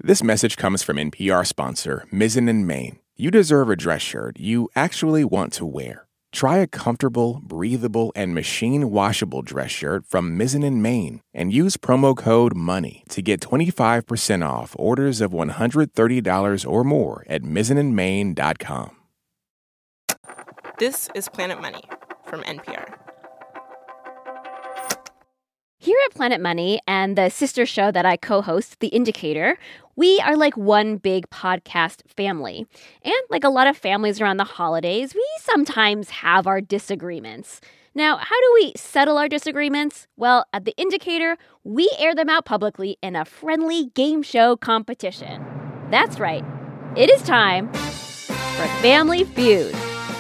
This message comes from NPR sponsor Mizzen & Main. You deserve a dress shirt you actually want to wear. Try a comfortable, breathable, and machine-washable dress shirt from Mizzen & Main and use promo code MONEY to get 25% off orders of $130 or more at mizzenandmain.com. This is Planet Money from NPR. Here at Planet Money and the sister show that I co-host, The Indicator, we are like one big podcast family. And like a lot of families around the holidays, we sometimes have our disagreements. Now, how do we settle our disagreements? Well, at The Indicator, we air them out publicly in a friendly game show competition. That's right. It is time for Family Feud.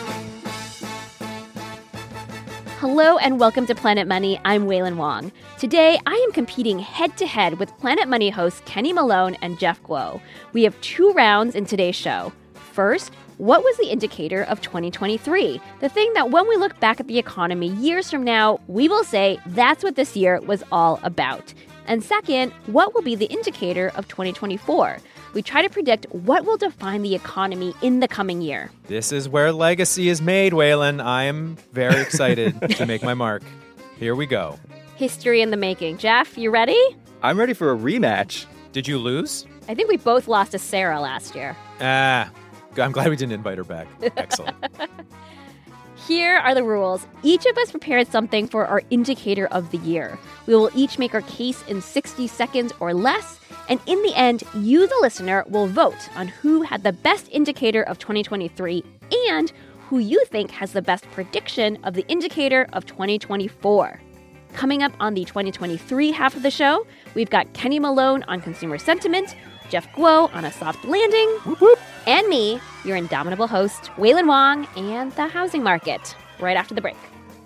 Hello and welcome to Planet Money. I'm Wailin Wong. Today, I am competing head-to-head with Planet Money hosts Kenny Malone and Jeff Guo. We have 2 rounds in today's show. First, what was the indicator of 2023? The thing that when we look back at the economy years from now, we will say that's what this year was all about. And second, what will be the indicator of 2024? We try to predict what will define the economy in the coming year. This is where legacy is made, Waylon. I am very excited to make my mark. Here we go. History in the making. Jeff, you ready? I'm ready for a rematch. Did you lose? I think we both lost to Sarah last year. I'm glad we didn't invite her back. Excellent. Here are the rules. Each of us prepared something for our indicator of the year. We will each make our case in 60 seconds or less. And in the end, you, the listener, will vote on who had the best indicator of 2023 and who you think has the best prediction of the indicator of 2024. Coming up on the 2023 half of the show, we've got Kenny Malone on consumer sentiment, Jeff Guo on a soft landing, whoop, whoop, and me, your indomitable host, Wailin Wong, and the housing market, right after the break.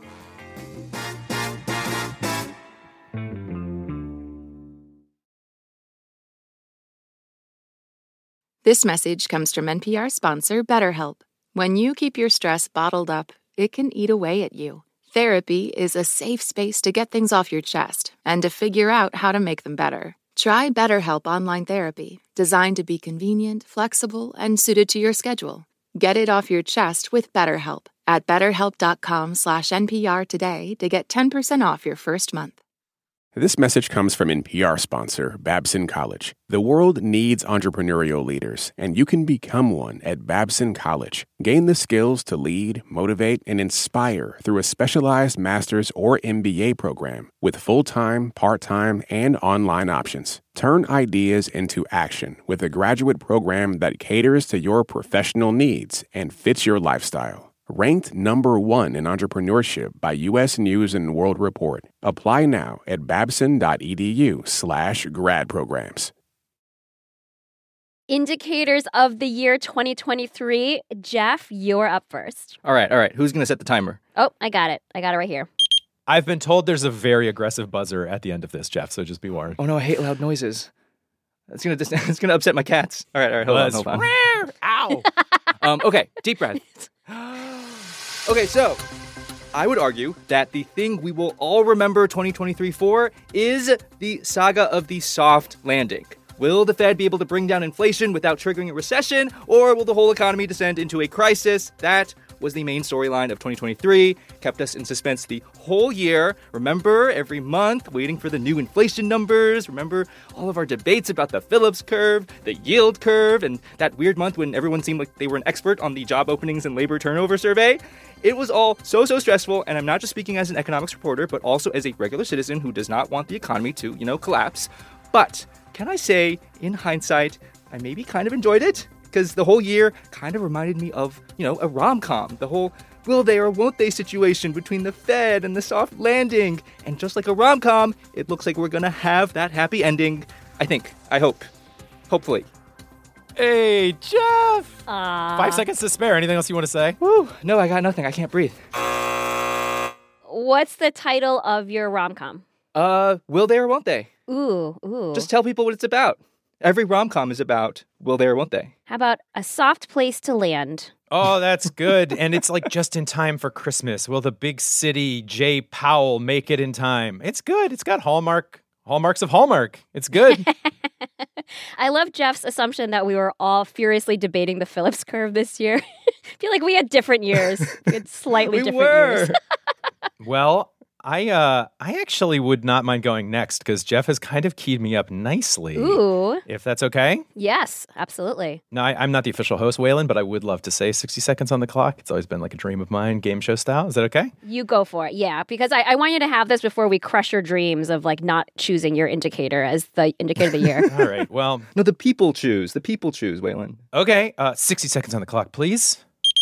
This message comes from NPR sponsor BetterHelp. When you keep your stress bottled up, it can eat away at you. Therapy is a safe space to get things off your chest and to figure out how to make them better. Try BetterHelp Online Therapy, designed to be convenient, flexible, and suited to your schedule. Get it off your chest with BetterHelp at BetterHelp.com/NPR today to get 10% off your first month. This message comes from NPR sponsor Babson College. The world needs entrepreneurial leaders, and you can become one at Babson College. Gain the skills to lead, motivate, and inspire through a specialized master's or MBA program with full-time, part-time, and online options. Turn ideas into action with a graduate program that caters to your professional needs and fits your lifestyle. Ranked number 1 in entrepreneurship by U.S. News & World Report. Apply now at babson.edu/grad programs. Indicators of the year 2023. Jeff, you're up first. All right. Who's going to set the timer? Oh, I got it. I got it right here. I've been told there's a very aggressive buzzer at the end of this, Jeff, so just be warned. Oh, no, I hate loud noises. It's gonna upset my cats. All right, hold on. Ow! Okay, deep breath. Okay, so I would argue that the thing we will all remember 2023 for is the saga of the soft landing. Will the Fed be able to bring down inflation without triggering a recession, or will the whole economy descend into a crisis? That was the main storyline of 2023, kept us in suspense the whole year. Remember, every month, waiting for the new inflation numbers. Remember all of our debates about the Phillips curve, the yield curve, and that weird month when everyone seemed like they were an expert on the job openings and labor turnover survey. It was all so stressful, and I'm not just speaking as an economics reporter, but also as a regular citizen who does not want the economy to, collapse. But can I say, in hindsight, I maybe kind of enjoyed it? Because the whole year kind of reminded me of, a rom-com. The whole will they or won't they situation between the Fed and the soft landing. And just like a rom-com, it looks like we're going to have that happy ending. I think. I hope. Hopefully. Hey, Jeff! 5 seconds to spare. Anything else you want to say? Woo, no, I got nothing. I can't breathe. What's the title of your rom-com? Will they or won't they? Ooh. Just tell people what it's about. Every rom-com is about will they or won't they. How about A Soft Place to Land? Oh, that's good. And it's like just in time for Christmas. Will the big city Jay Powell make it in time? It's good. It's got Hallmark Hallmarks of Hallmark. It's good. I love Jeff's assumption that we were all furiously debating the Phillips curve this year. I feel like we had different years. We had slightly different years. Well, I actually would not mind going next because Jeff has kind of keyed me up nicely. Ooh. If that's okay. Yes, absolutely. No, I'm not the official host, Waylon, but I would love to say 60 seconds on the clock. It's always been like a dream of mine, game show style. Is that okay? You go for it, yeah, because I want you to have this before we crush your dreams of like not choosing your indicator as the indicator of the year. All right, well. No, the people choose. The people choose, Waylon. Okay, 60 seconds on the clock, please.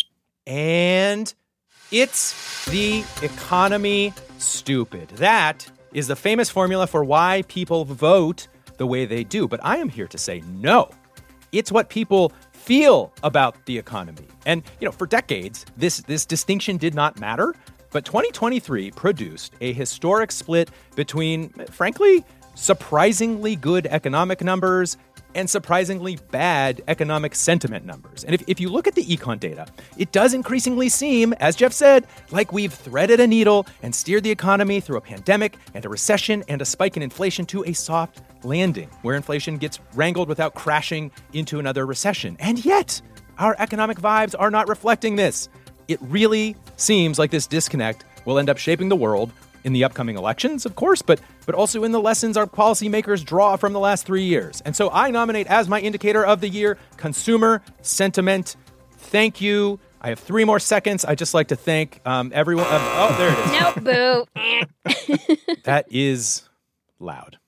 And it's the economy stupid. That is the famous formula for why people vote the way they do. But I am here to say no. It's what people feel about the economy. And, for decades, this distinction did not matter. But 2023 produced a historic split between, frankly, surprisingly good economic numbers and surprisingly bad economic sentiment numbers. And if you look at the econ data, it does increasingly seem, as Jeff said, like we've threaded a needle and steered the economy through a pandemic and a recession and a spike in inflation to a soft landing, where inflation gets wrangled without crashing into another recession. And yet, our economic vibes are not reflecting this. It really seems like this disconnect will end up shaping the world in the upcoming elections, of course, but also in the lessons our policymakers draw from the last 3 years. And so I nominate as my indicator of the year, consumer sentiment. Thank you. I have 3 more seconds. I'd just like to thank everyone. There it is. Nope, boo. That is loud.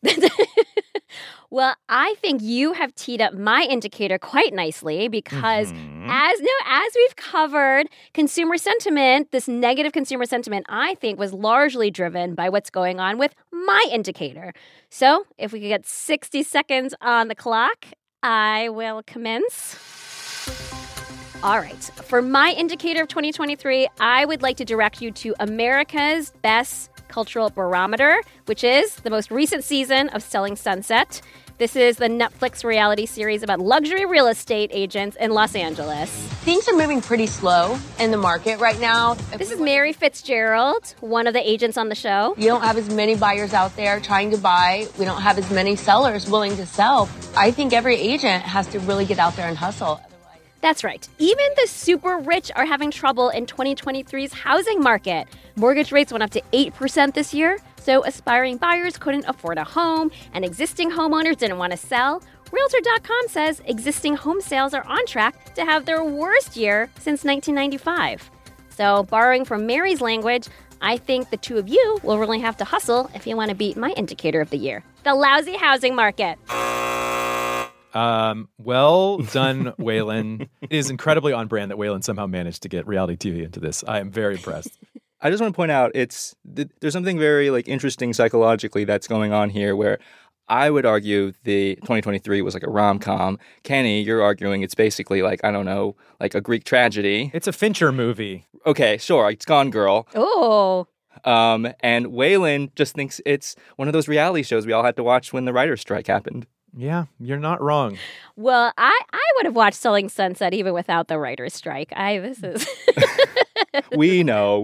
Well, I think you have teed up my indicator quite nicely because as we've covered, consumer sentiment, this negative consumer sentiment, I think was largely driven by what's going on with my indicator. So if we could get 60 seconds on the clock, I will commence. All right. For my indicator of 2023, I would like to direct you to America's Best Cultural Barometer, which is the most recent season of Selling Sunset. This is the Netflix reality series about luxury real estate agents in Los Angeles. Things are moving pretty slow in the market right now. This is Mary Fitzgerald, one of the agents on the show. You don't have as many buyers out there trying to buy. We don't have as many sellers willing to sell. I think every agent has to really get out there and hustle. That's right. Even the super rich are having trouble in 2023's housing market. Mortgage rates went up to 8% this year, so aspiring buyers couldn't afford a home, and existing homeowners didn't want to sell. Realtor.com says existing home sales are on track to have their worst year since 1995. So, borrowing from Mary's language, I think the two of you will really have to hustle if you want to beat my indicator of the year, the lousy housing market. Well done, Waylon. It is incredibly on brand that Waylon somehow managed to get reality TV into this. I am very impressed. I just want to point out there's something very interesting psychologically that's going on here where I would argue the 2023 was like a rom-com. Kenny, you're arguing it's basically like a Greek tragedy. It's a Fincher movie. Okay, sure. It's Gone Girl. Oh. And Waylon just thinks it's one of those reality shows we all had to watch when the writer's strike happened. Yeah, you're not wrong. Well, I would have watched Selling Sunset even without the writer's strike. This is... We know.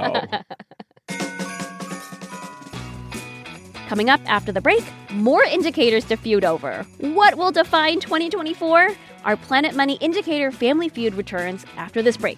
Coming up after the break, more indicators to feud over. What will define 2024? Our Planet Money Indicator Family Feud returns after this break.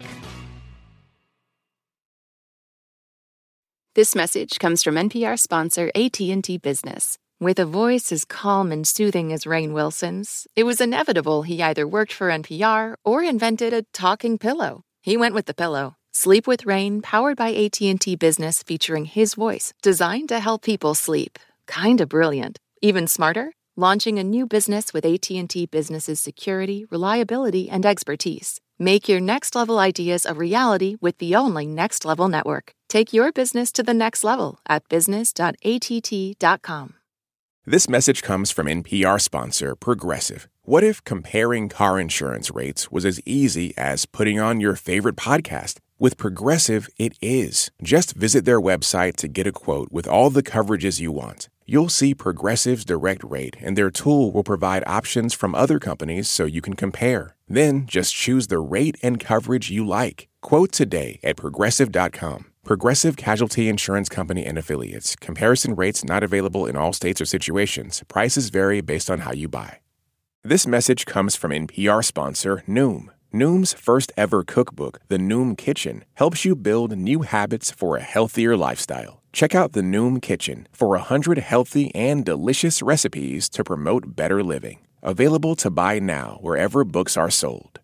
This message comes from NPR sponsor AT&T Business. With a voice as calm and soothing as Rainn Wilson's, it was inevitable he either worked for NPR or invented a talking pillow. He went with the pillow. Sleep with Rainn, powered by AT&T Business, featuring his voice, designed to help people sleep. Kinda brilliant. Even smarter? Launching a new business with AT&T Business's security, reliability, and expertise. Make your next-level ideas a reality with the only Next Level network. Take your business to the next level at business.att.com. This message comes from NPR sponsor Progressive. What if comparing car insurance rates was as easy as putting on your favorite podcast? With Progressive, it is. Just visit their website to get a quote with all the coverages you want. You'll see Progressive's direct rate, and their tool will provide options from other companies so you can compare. Then just choose the rate and coverage you like. Quote today at Progressive.com. Progressive Casualty Insurance Company and Affiliates. Comparison rates not available in all states or situations. Prices vary based on how you buy. This message comes from NPR sponsor Noom. Noom's first ever cookbook, The Noom Kitchen, helps you build new habits for a healthier lifestyle. Check out The Noom Kitchen for 100 healthy and delicious recipes to promote better living. Available to buy now wherever books are sold.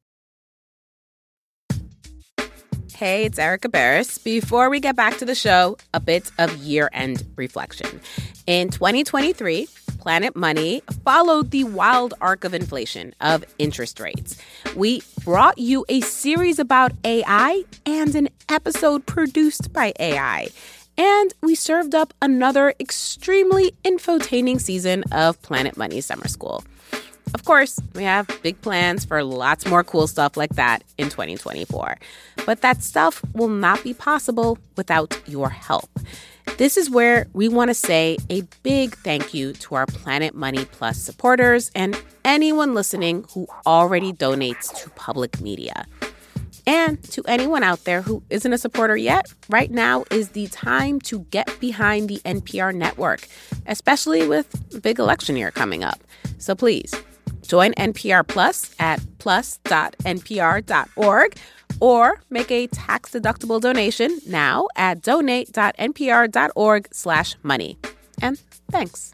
Hey, it's Erica Barris. Before we get back to the show, a bit of year-end reflection. In 2023, Planet Money followed the wild arc of inflation, of interest rates. We brought you a series about AI and an episode produced by AI. And we served up another extremely infotaining season of Planet Money Summer School. Of course, we have big plans for lots more cool stuff like that in 2024. But that stuff will not be possible without your help. This is where we want to say a big thank you to our Planet Money Plus supporters and anyone listening who already donates to public media. And to anyone out there who isn't a supporter yet, right now is the time to get behind the NPR network, especially with the big election year coming up. So please, join NPR Plus at plus.npr.org or make a tax-deductible donation now at donate.npr.org/money. And thanks.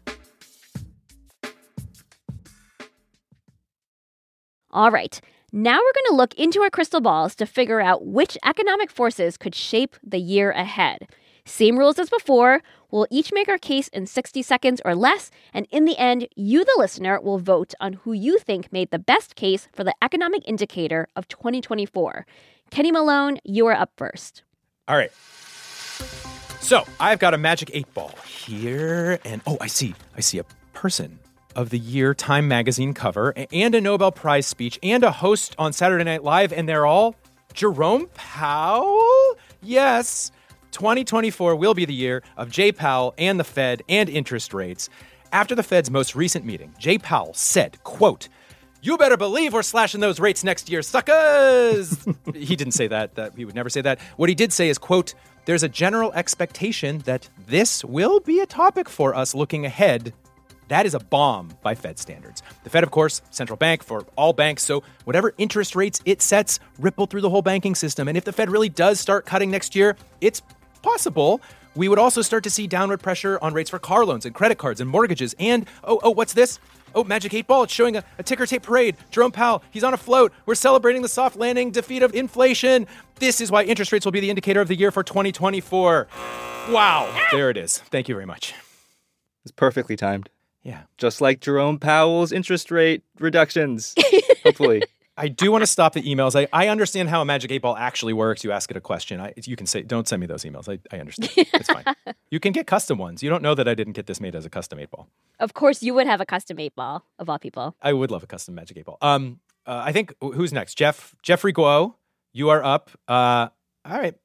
All right. Now we're going to look into our crystal balls to figure out which economic forces could shape the year ahead. Same rules as before. We'll each make our case in 60 seconds or less, and in the end, you, the listener, will vote on who you think made the best case for the economic indicator of 2024. Kenny Malone, you are up first. All right. So I've got a magic 8-ball here, and I see a person of the year Time magazine cover and a Nobel Prize speech and a host on Saturday Night Live, and they're all Jerome Powell? Yes. 2024 will be the year of Jay Powell and the Fed and interest rates. After the Fed's most recent meeting, Jay Powell said, quote, "You better believe we're slashing those rates next year, suckers." He didn't say that he would never say that. What he did say is, quote, "There's a general expectation that this will be a topic for us looking ahead." That is a bomb by Fed standards. The Fed, of course, central bank for all banks, so whatever interest rates it sets ripple through the whole banking system. And if the Fed really does start cutting next year, it's possible we would also start to see downward pressure on rates for car loans and credit cards and mortgages. And, what's this? Magic 8-ball. It's showing a ticker tape parade. Jerome Powell, he's on a float. We're celebrating the soft landing defeat of inflation. This is why interest rates will be the indicator of the year for 2024. Wow. There it is. Thank you very much. It's perfectly timed. Yeah. Just like Jerome Powell's interest rate reductions, hopefully. I do want to stop the emails. I understand how a Magic 8-ball actually works. You ask it a question. You can say, don't send me those emails. I understand. It's fine. You can get custom ones. You don't know that I didn't get this made as a custom 8-ball. Of course, you would have a custom 8-ball, of all people. I would love a custom Magic 8-ball. I think, who's next? Jeffrey Guo, you are up. All right.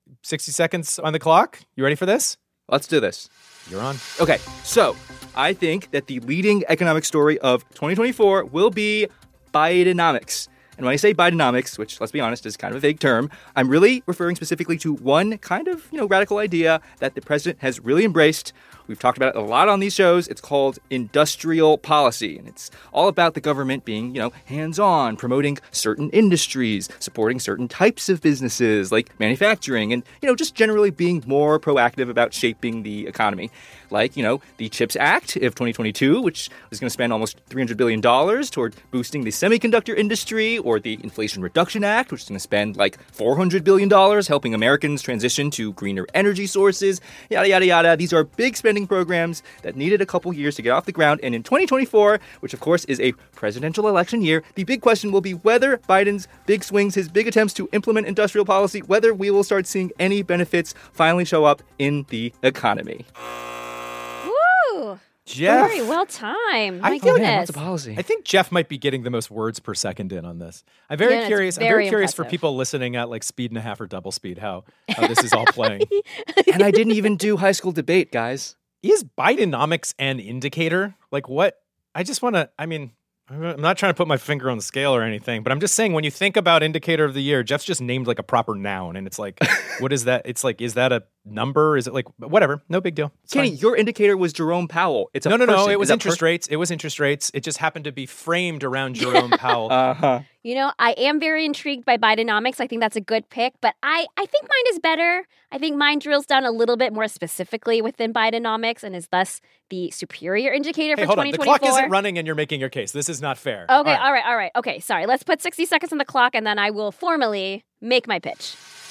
60 seconds on the clock. You ready for this? Let's do this. You're on. Okay, so I think that the leading economic story of 2024 will be Bidenomics. And when I say Bidenomics, which, let's be honest, is kind of a vague term, I'm really referring specifically to one kind of, radical idea that the president has really embraced. We've talked about it a lot on these shows. It's called industrial policy, and it's all about the government being, hands-on, promoting certain industries, supporting certain types of businesses like manufacturing, and, just generally being more proactive about shaping the economy. Like, the CHIPS Act of 2022, which is going to spend almost $300 billion toward boosting the semiconductor industry, or the Inflation Reduction Act, which is going to spend like $400 billion helping Americans transition to greener energy sources, yada, yada, yada. These are big spending programs that needed a couple years to get off the ground. And in 2024, which of course is a presidential election year, the big question will be whether Biden's big swings, his big attempts to implement industrial policy, whether we will start seeing any benefits finally show up in the economy. Woo! Jeff. Very well timed. My Man, goodness. lots of policy. I think Jeff might be getting the most words per second in on this. I'm very curious. I'm very curious for people listening at like speed and a half or double speed how this is all playing. And I didn't even do high school debate, guys. Is Bidenomics an indicator? Like what? I just want to, I'm not trying to put my finger on the scale or anything, but I'm just saying when you think about indicator of the year, Jeff's just named like a proper noun. And it's like, what is that? It's like, is that a number? Is it like, whatever, no big deal. It's Kenny, fine. your indicator was Jerome Powell. It's a person. No. It was Is that interest rates. It was interest rates. It just happened to be framed around Jerome Powell. You know, I am very intrigued by Bidenomics. I think that's a good pick, but I think mine is better. I think mine drills down a little bit more specifically within Bidenomics and is thus the superior indicator for hold on. 2024. The clock isn't running and you're making your case. This is not fair. Okay, all right. Okay, sorry. Let's put 60 seconds on the clock and then I will formally make my pitch.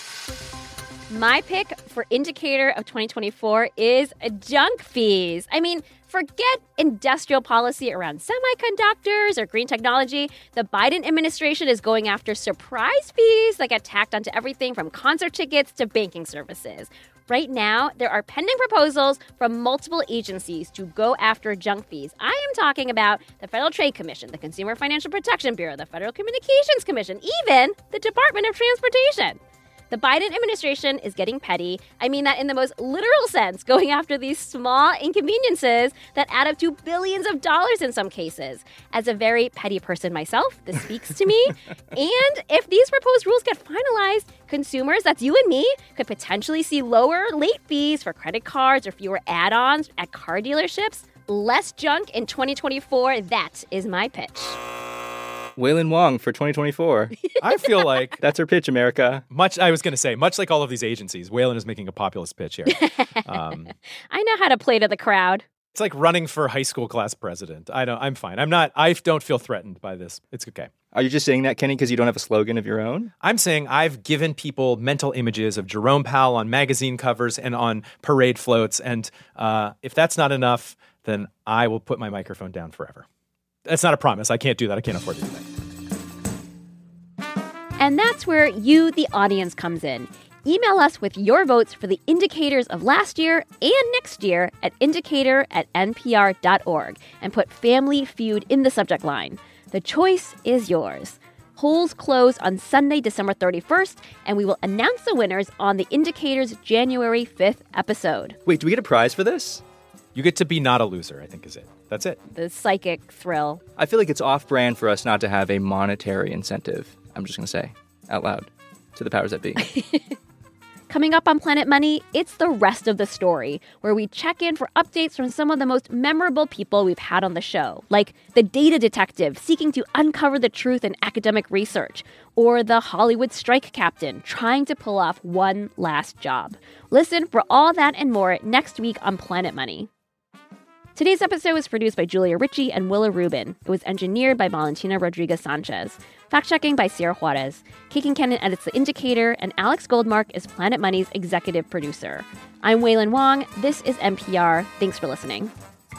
My pick for indicator of 2024 is junk fees. I mean, forget industrial policy around semiconductors or green technology. The Biden administration is going after surprise fees that get tacked onto everything from concert tickets to banking services. Right now, there are pending proposals from multiple agencies to go after junk fees. I am talking about the Federal Trade Commission, the Consumer Financial Protection Bureau, the Federal Communications Commission, even the Department of Transportation. The Biden administration is getting petty. I mean that in the most literal sense, going after these small inconveniences that add up to billions of dollars in some cases. As a very petty person myself, this speaks to me. And if these proposed rules get finalized, consumers, that's you and me, could potentially see lower late fees for credit cards or fewer add-ons at car dealerships. Less junk in 2024. That is my pitch. Wailin Wong for 2024. I feel like That's her pitch, America. much like all of these agencies, Waylon is making a populist pitch here. I know how to play to the crowd. It's like running for high school class president. I'm fine. I don't feel threatened by this. It's okay. Are you just saying that, Kenny, because you don't have a slogan of your own? I'm saying I've given people mental images of Jerome Powell on magazine covers and on parade floats. And if that's not enough, then I will put my microphone down forever. That's not a promise. I can't do that. I can't afford to do that. And that's where you, the audience, comes in. Email us with your votes for the indicators of last year and next year at indicator@npr.org and put Family Feud in the subject line. The choice is yours. Polls close on Sunday, December 31st, and we will announce the winners on the Indicator's January 5th episode. Wait, do we get a prize for this? You get to be not a loser, I think is it. That's it. The psychic thrill. I feel like it's off-brand for us not to have a monetary incentive. I'm just going to say out loud to the powers that be. Coming up on Planet Money, it's the rest of the story, where we check in for updates from some of the most memorable people we've had on the show, like the data detective seeking to uncover the truth in academic research, or the Hollywood strike captain trying to pull off one last job. Listen for all that and more next week on Planet Money. Today's episode was produced by Julia Ritchie and Willa Rubin. It was engineered by Valentina Rodriguez-Sanchez. Fact-checking by Sierra Juarez. Kagan Cannon edits The Indicator, and Alex Goldmark is Planet Money's executive producer. I'm Wailin Wong. This is NPR. Thanks for listening.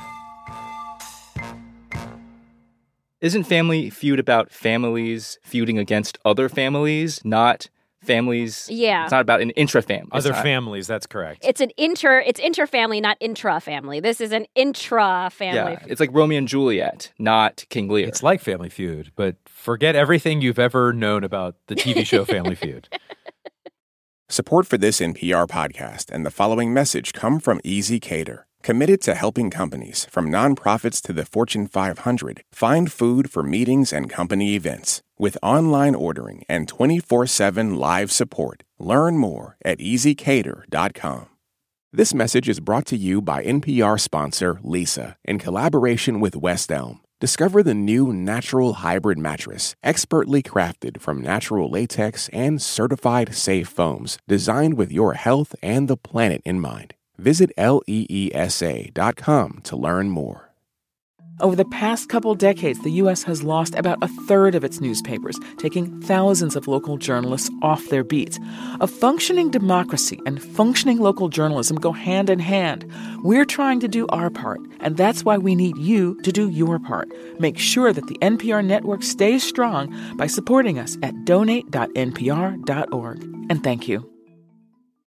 Isn't Family Feud about families feuding against other families, not families? Yeah. It's not about an intra-family. Other families, that's correct. It's inter-family, not intra-family. This is an intra-family. Yeah, it's like Romeo and Juliet, not King Lear. It's like Family Feud, but forget everything you've ever known about the TV show Family Feud. Support for this NPR podcast and the following message come from Easy Cater, committed to helping companies, from nonprofits to the Fortune 500, find food for meetings and company events. With online ordering and 24/7 live support, learn more at easycater.com. This message is brought to you by NPR sponsor Leesa in collaboration with West Elm. Discover the new natural hybrid mattress, expertly crafted from natural latex and certified safe foams, designed with your health and the planet in mind. Visit leesa.com to learn more. Over the past couple decades, the U.S. has lost about a third of its newspapers, taking thousands of local journalists off their beats. A functioning democracy and functioning local journalism go hand in hand. We're trying to do our part, and that's why we need you to do your part. Make sure that the NPR network stays strong by supporting us at donate.npr.org. And thank you.